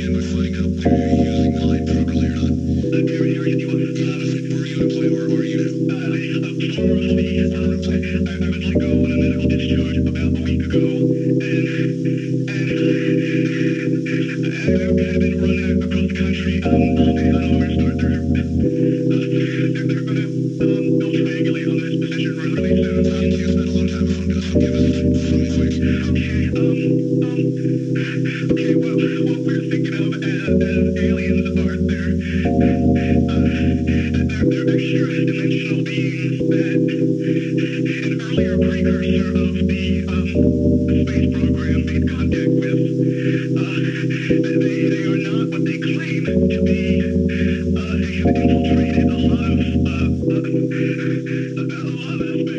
begin by finding out whether you're using the light properly or not. Area you want? Where are you employed or are you? Former employee. I was let go on a medical discharge about a week ago, and I've been running across the country. I don't know where to start. They're gonna they'll triangulate on this position really soon. You can't spend a lot of time on phone, Gus. Give us something quick. Okay, well, what we're thinking of as aliens are they're extra-dimensional beings that an earlier precursor of the space program made contact with. They are not what they claim to be. They have infiltrated a lot of aspects